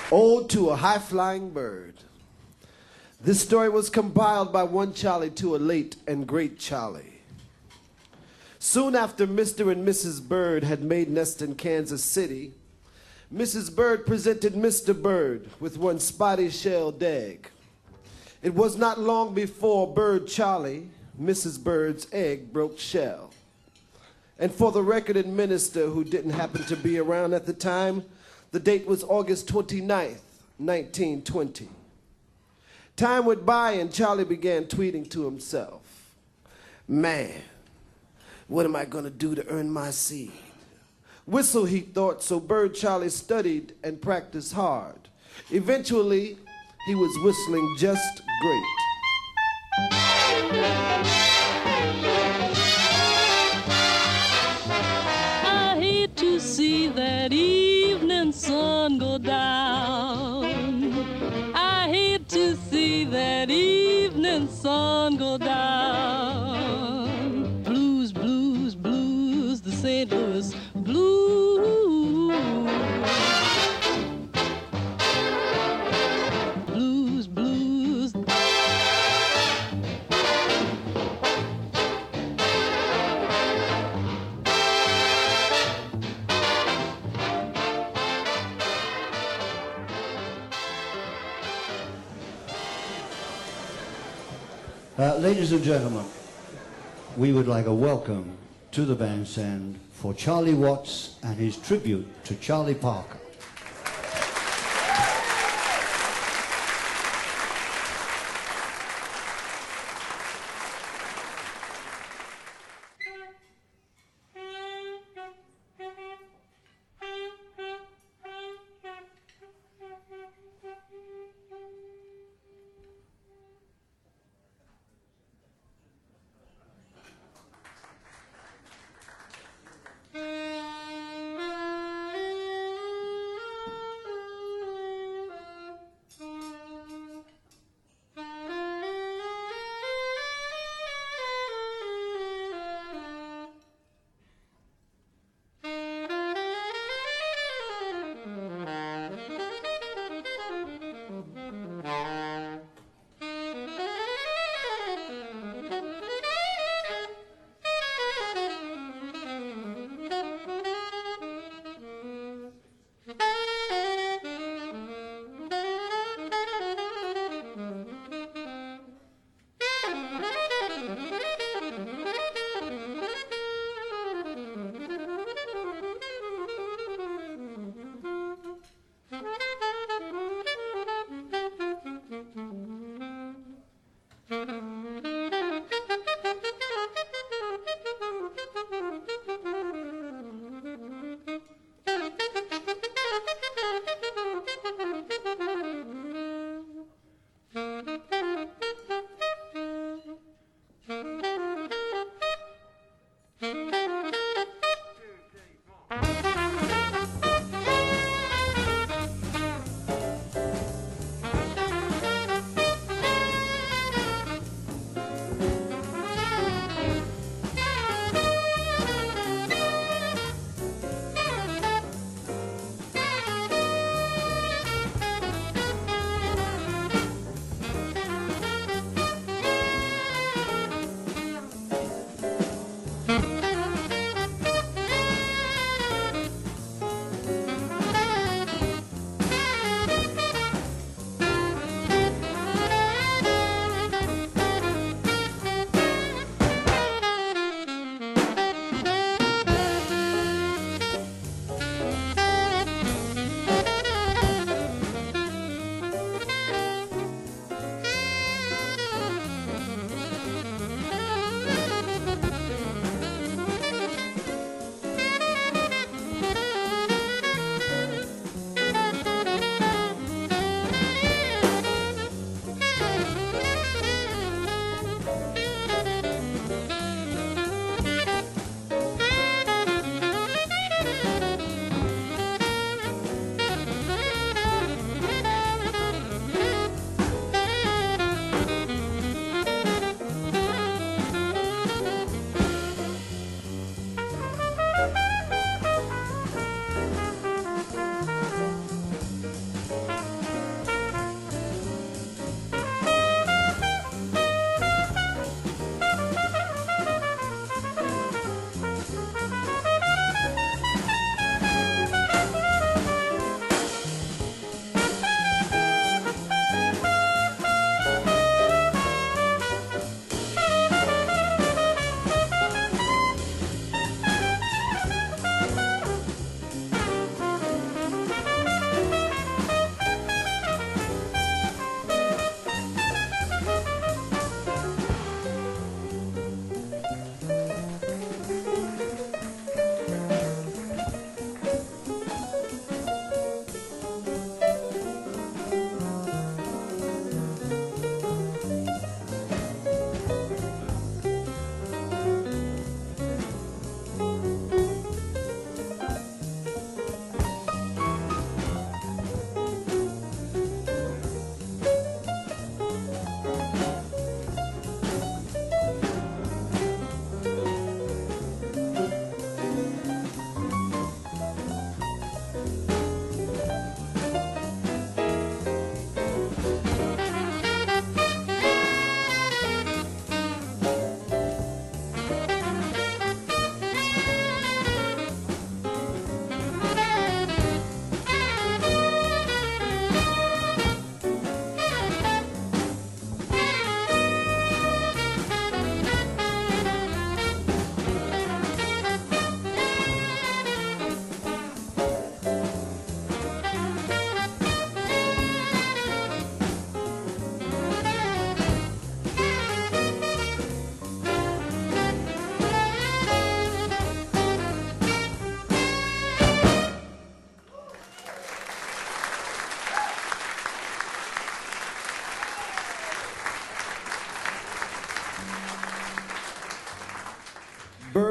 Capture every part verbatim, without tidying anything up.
Ode to a High-Flying Bird. This story was compiled by one Charlie to a late and great Charlie. Soon after Mister and Missus Bird had made nest in Kansas City, Missus Bird presented Mister Bird with one spotty-shelled egg. It was not long before Bird Charlie, Missus Bird's egg, broke shell. And for the recorded minister who didn't happen to be around at the time, the date was August twenty-ninth, nineteen twenty. Time went by and Charlie began tweeting to himself, "Man, what am I gonna do to earn my seed?" Whistle, he thought, so Bird Charlie studied and practiced hard. Eventually, he was whistling just great. I hate to see that evening sun go down. I hate to see that evening sun go down. Blues, blues, blues, the Saint Louis blues. Blues, blues. Uh, ladies and gentlemen, we would like a welcome to the bandstand for Charlie Watts and his tribute to Charlie Parker.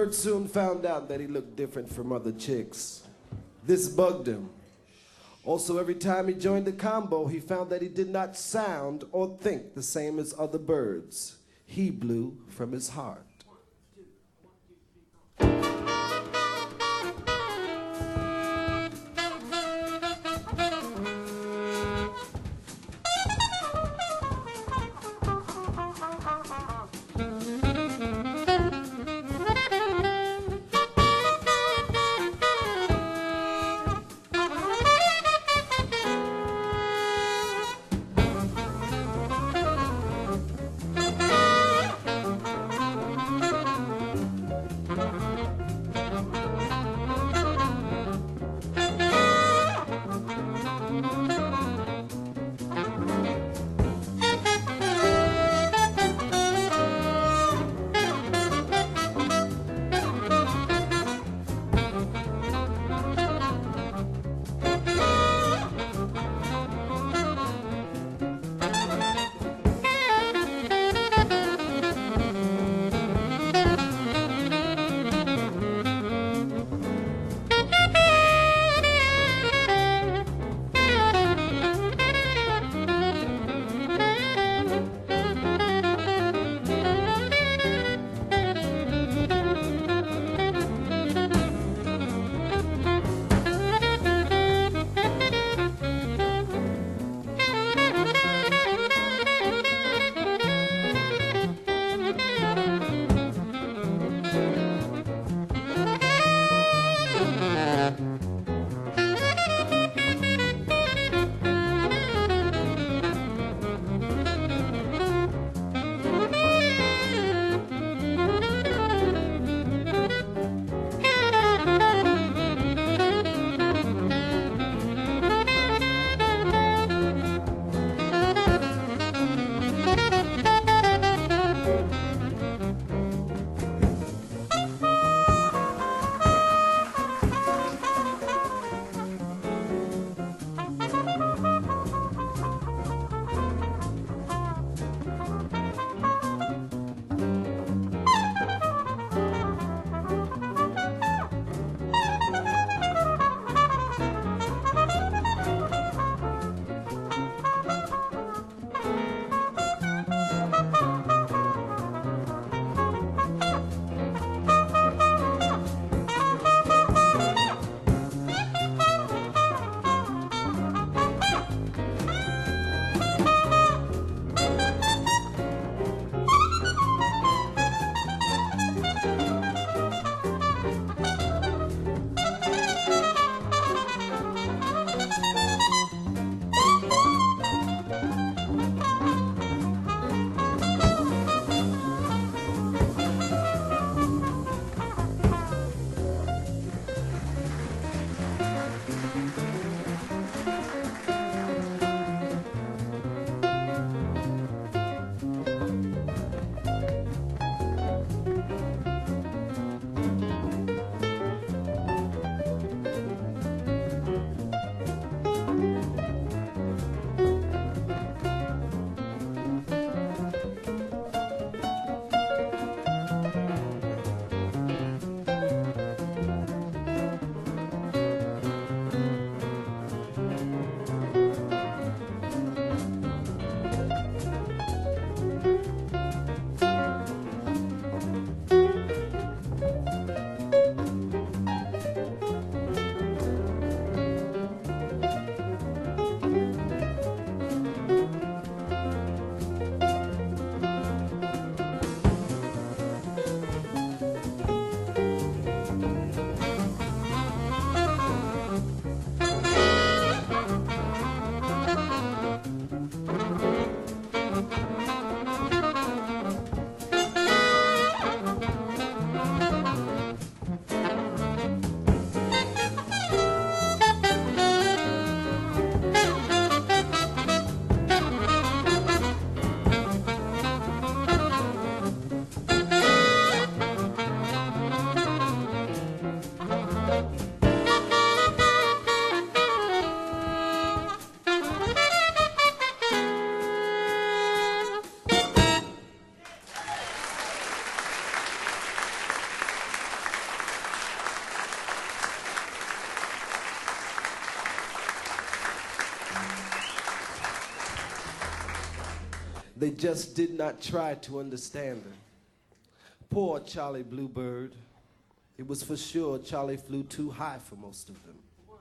Bird soon found out that he looked different from other chicks. This bugged him. Also, every time he joined the combo, he found that he did not sound or think the same as other birds. He blew from his heart. They just did not try to understand him. Poor Charlie Bluebird. It was for sure Charlie flew too high for most of them.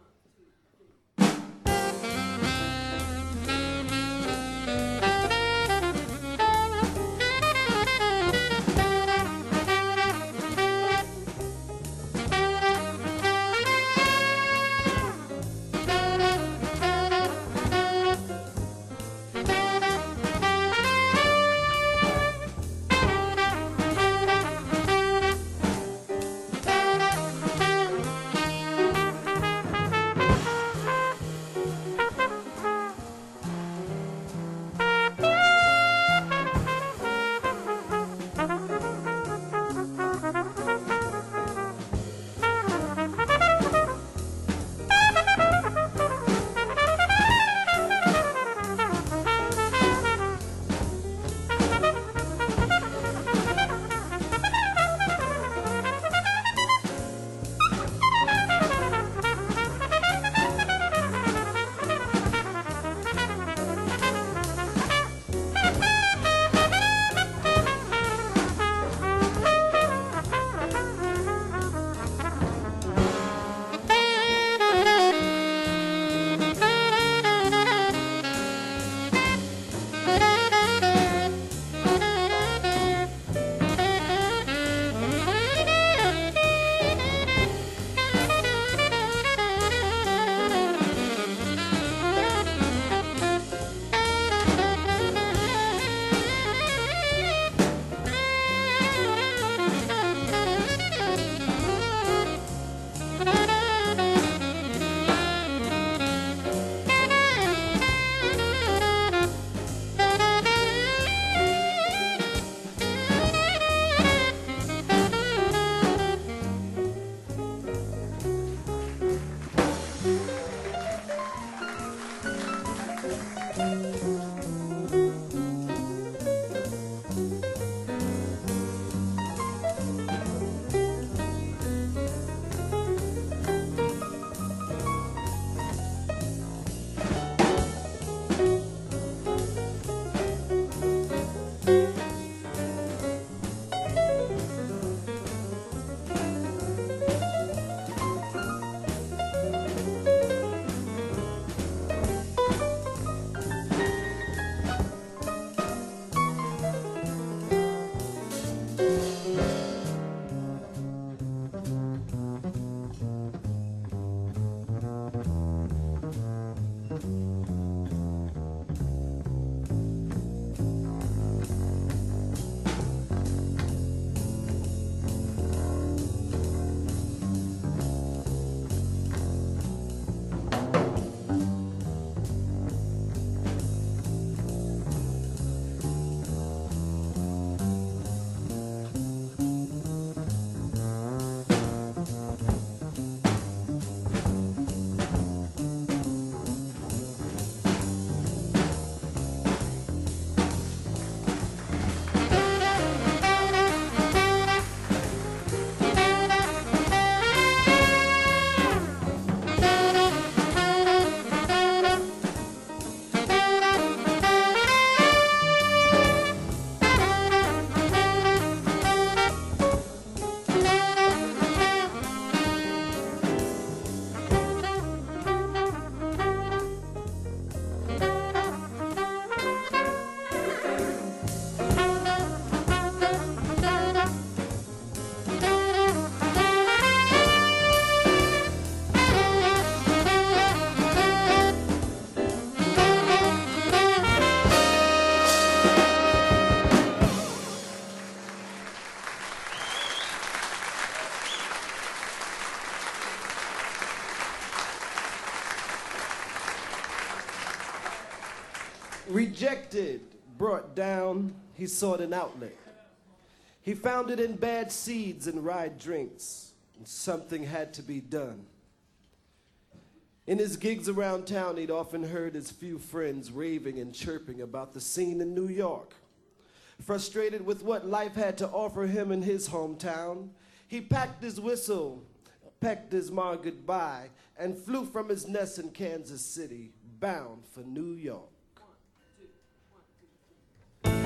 Rejected, brought down, he sought an outlet. He found it in bad seeds and rye drinks, and something had to be done. In his gigs around town, he'd often heard his few friends raving and chirping about the scene in New York. Frustrated with what life had to offer him in his hometown, he packed his whistle, pecked his ma goodbye, and flew from his nest in Kansas City, bound for New York. One, two, one, two,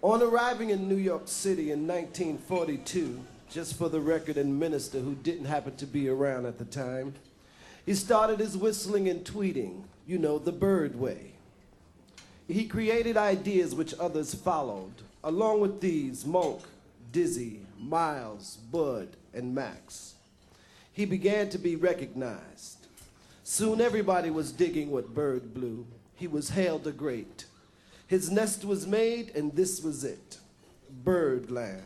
On arriving in New York City in nineteen forty-two, just for the record and minister who didn't happen to be around at the time, he started his whistling and tweeting, you know, the Bird way. He created ideas which others followed. Along with these, Monk, Dizzy, Miles, Bud, and Max. He began to be recognized. Soon everybody was digging what Bird blew. He was hailed a great. His nest was made, and this was it, Birdland.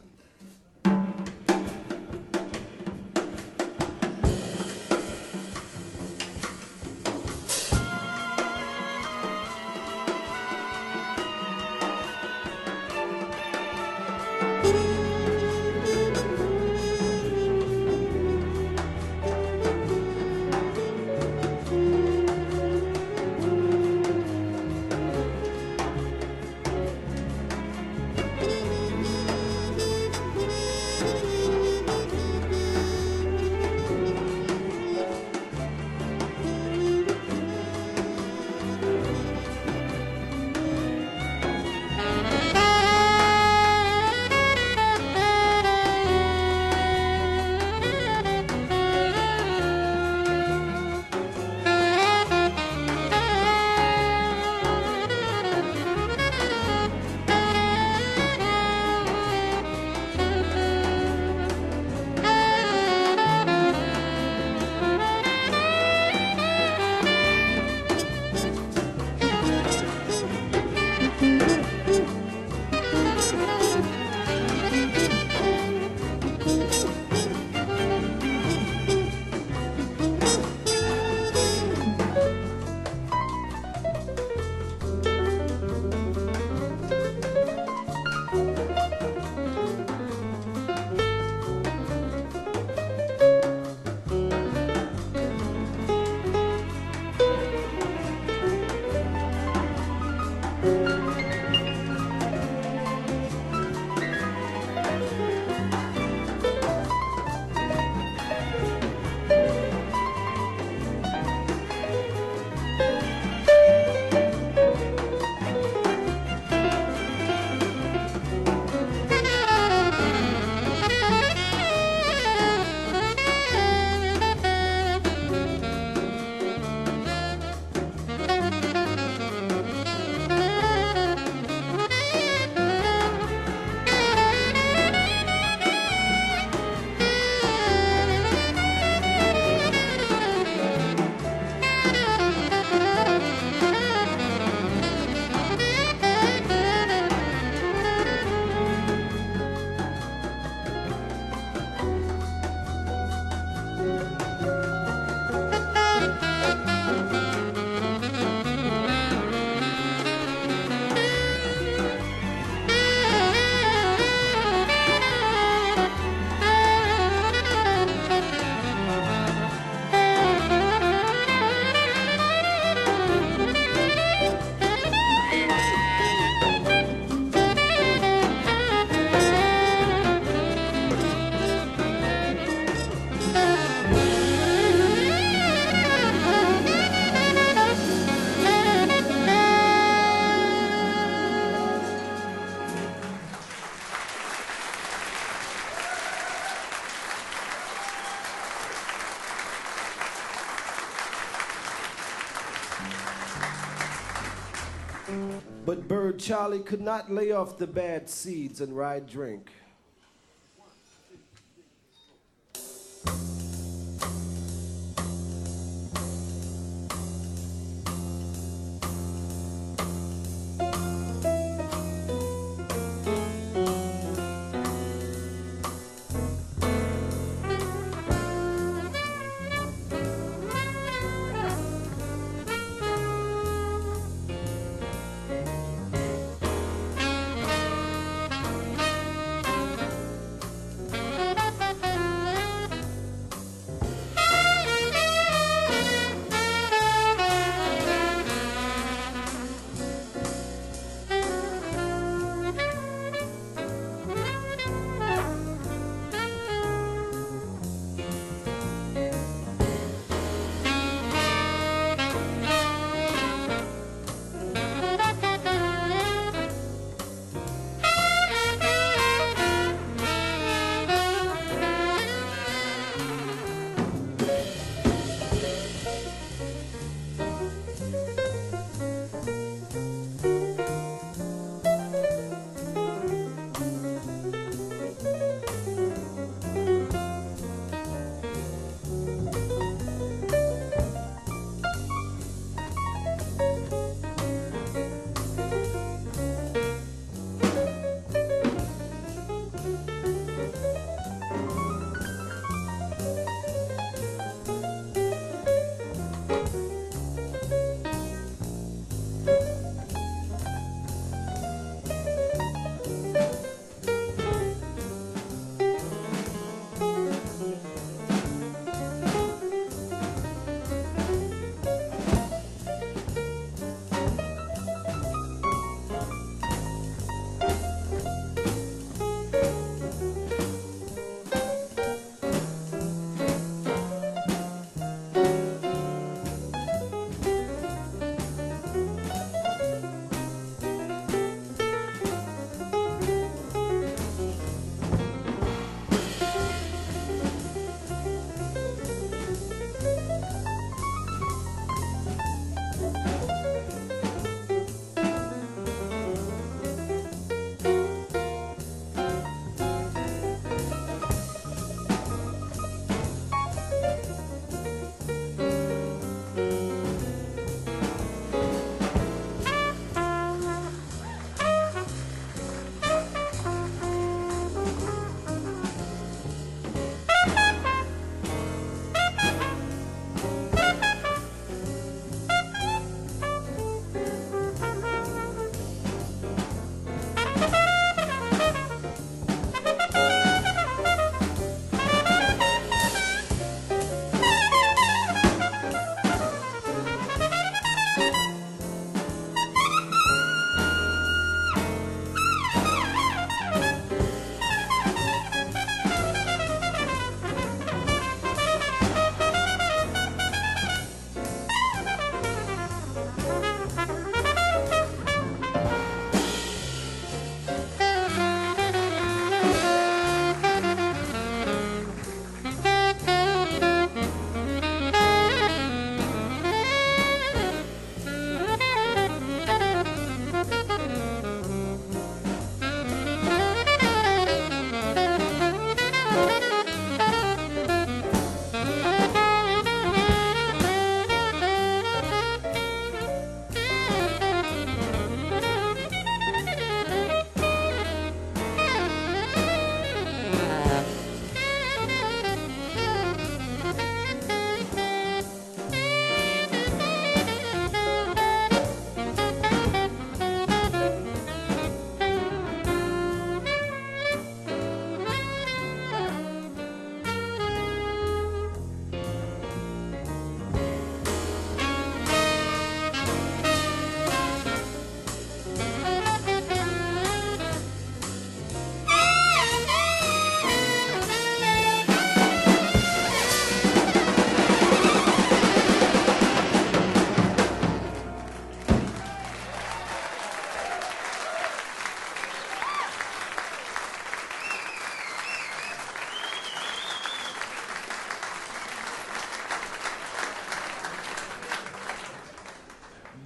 But Bird Charlie could not lay off the bad seeds and ride drink.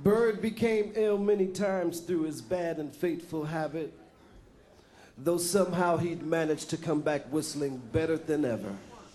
Bird became ill many times through his bad and fateful habit, though somehow he'd managed to come back whistling better than ever.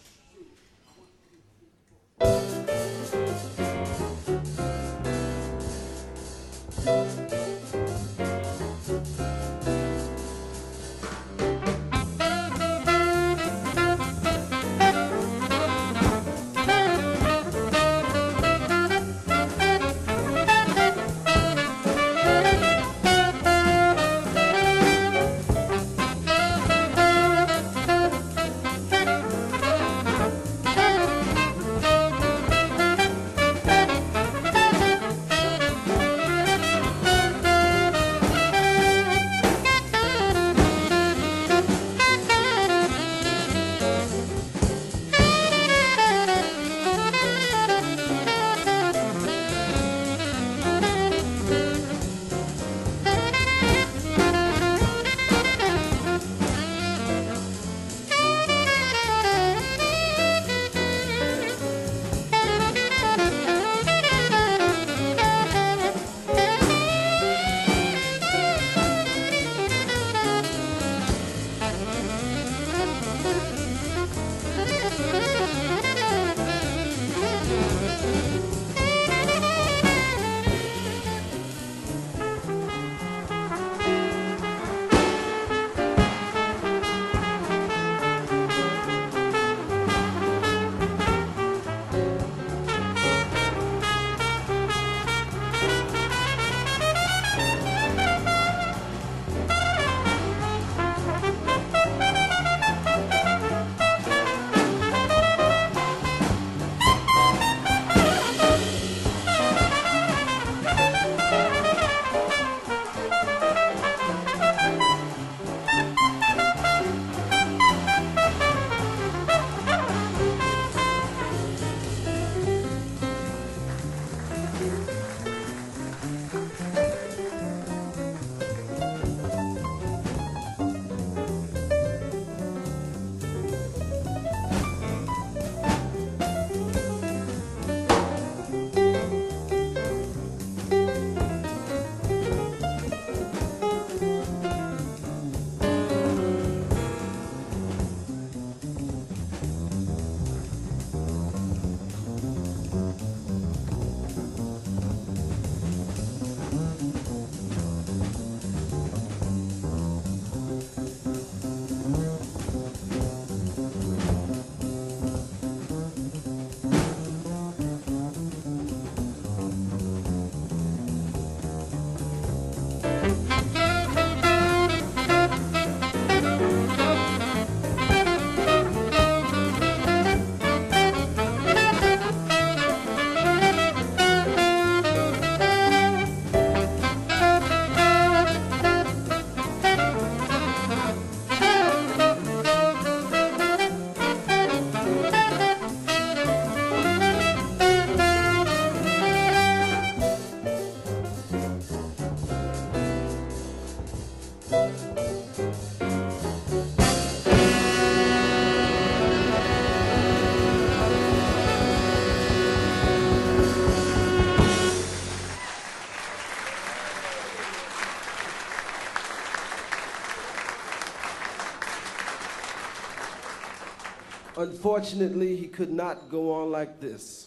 Unfortunately, he could not go on like this.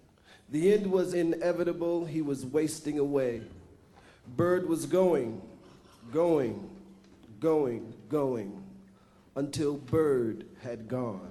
The end was inevitable. He was wasting away. Bird was going, going, going, going, until Bird had gone.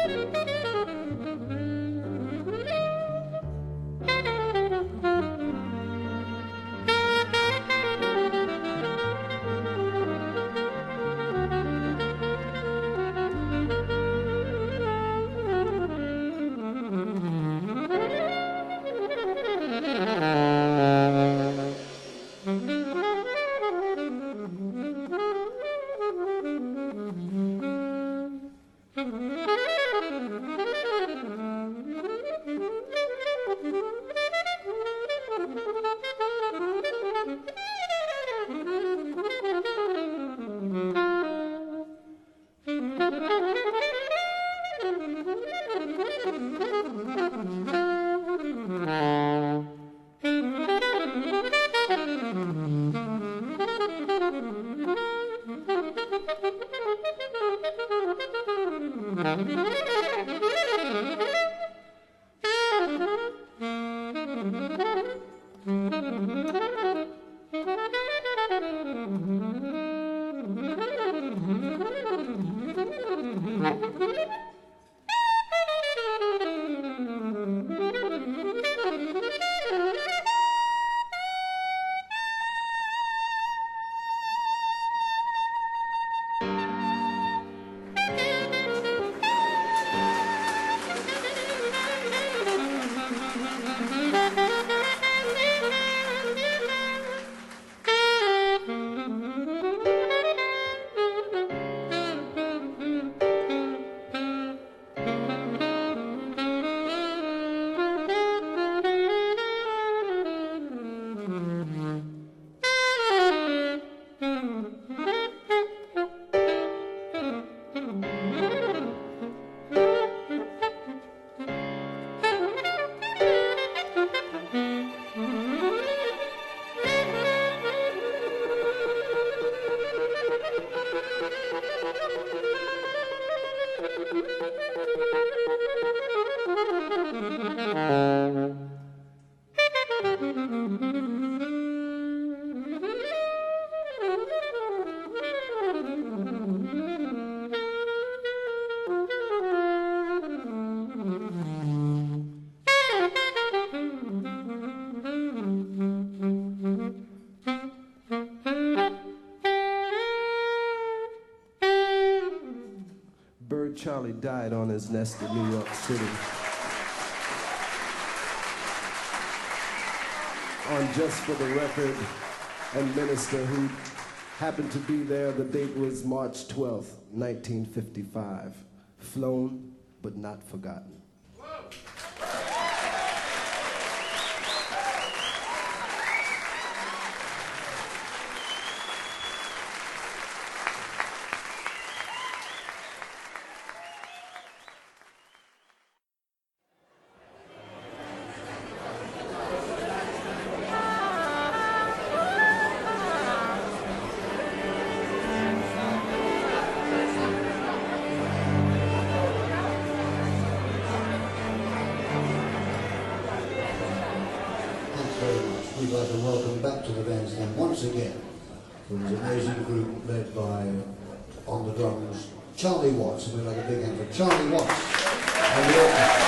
Bird Charlie died on his nest in New York City on Just for the Record and Minister, who happened to be there. The date was March twelfth, nineteen fifty-five. Flown but not forgotten. We'd like to welcome back to the bandstand once again from this amazing group led by, on the drums, Charlie Watts. And we'd like a big hand for Charlie Watts and the orchestra.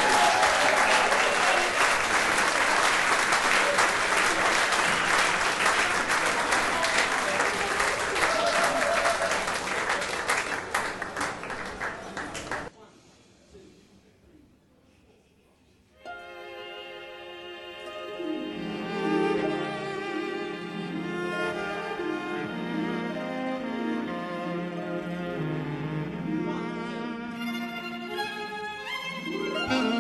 Thank you.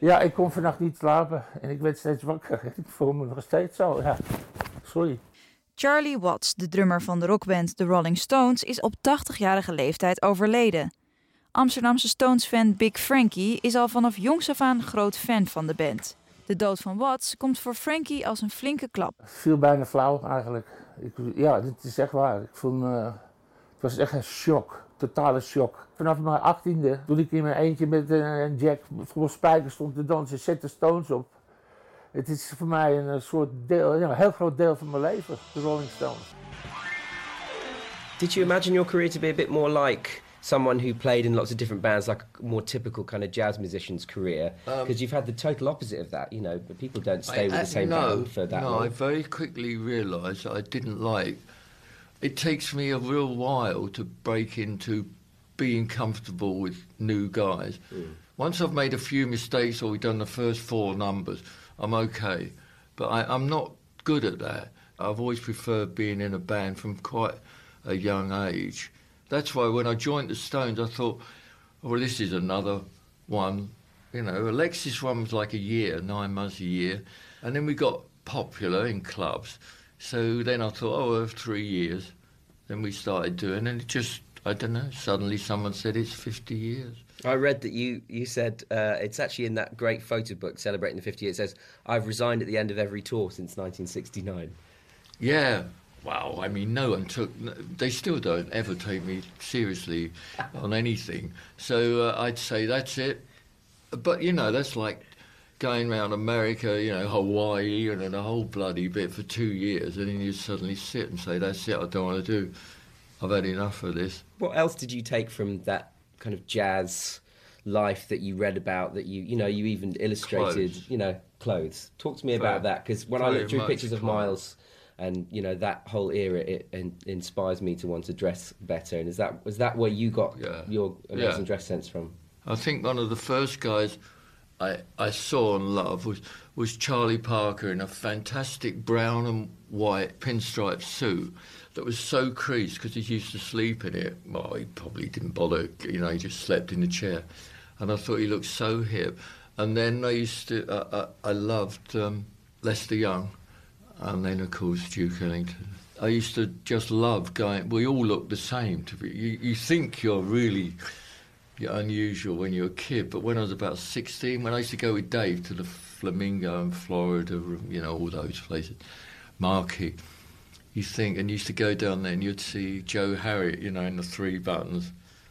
Ja, ik kon vannacht niet slapen en ik werd steeds wakker. Ik voel me nog steeds zo, ja. Sorry. Charlie Watts, de drummer van de rockband The Rolling Stones, is op tachtigjarige leeftijd overleden. Amsterdamse Stones-fan Big Frankie is al vanaf jongs af aan groot fan van de band. De dood van Watts komt voor Frankie als een flinke klap. Het viel bijna flauw eigenlijk. Ik, ja, dit is echt waar. Ik vond, uh, het was echt een shock. Totale shock. Vanaf mijn achttiende, toen ik in mijn eentje met een Jack vol spijkers stond te dansen, zette Stones op. Het is voor mij een soort deel, ja, een heel groot deel van mijn leven, de Rolling Stones. Did you imagine your career to be a bit more like someone who played in lots of different bands, like a more typical kind of jazz musician's career? Because um, you've had the total opposite of that, you know, but people don't stay I, with the same no, band for that no, long. No, I very quickly realised that I didn't like. It takes me a real while to break into being comfortable with new guys. Mm. Once I've made a few mistakes or we've done the first four numbers, I'm okay. But I, I'm not good at that. I've always preferred being in a band from quite a young age. That's why when I joined the Stones, I thought, oh, well, this is another one. You know, Alexis one was like a year, nine months a year. And then we got popular in clubs. So then I thought, oh, well, three years. Then we started doing, and it just, I don't know, suddenly someone said it's fifty years. I read that you, you said, uh, it's actually in that great photo book celebrating the fifty years, it says, I've resigned at the end of every tour since nineteen sixty-nine. Yeah, wow, I mean, no one took, they still don't ever take me seriously on anything. So uh, I'd say that's it. But, you know, that's like going around America, you know, Hawaii, and then a whole bloody bit for two years, and then you suddenly sit and say, that's it, I don't want to do, I've had enough of this. What else did you take from that kind of jazz life that you read about, that you, you know, you even illustrated, Clothes. you know, clothes? Talk to me about Very, that, because when I look through pictures of Miles, and, you know, that whole era, it, it inspires me to want to dress better. And is that, was that where you got yeah. your amazing yeah. dress sense from? I think one of the first guys I, I saw and loved was, was Charlie Parker in a fantastic brown and white pinstripe suit that was so creased because he used to sleep in it. Well, he probably didn't bother, you know, he just slept in the chair. And I thought he looked so hip. And then I used to, uh, I, I loved um, Lester Young, and then, of course, Duke Ellington. I used to just love going, we all look the same. To be, you, you think you're really... You're unusual when you're a kid, but when I was about sixteen, when I used to go with Dave to the Flamingo in Florida, you know, all those places, Marquee, you think, and you used to go down there and you'd see Joe Harriet, you know, in the three buttons.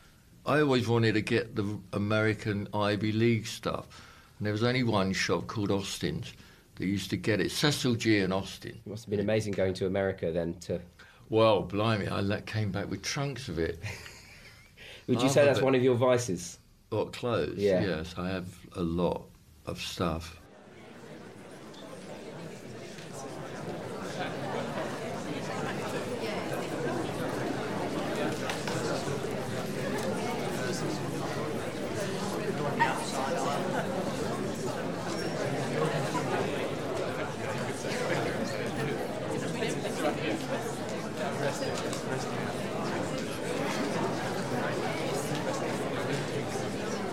I always wanted to get the American Ivy League stuff, and there was only one shop called Austin's that used to get it, Cecil G and Austin. It must have been amazing going to America then to... Well, blimey, I came back with trunks of it. Would you say that's one of your vices? What, clothes? Yeah. Yes, I have a lot of stuff.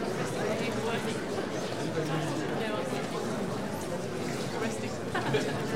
Resting.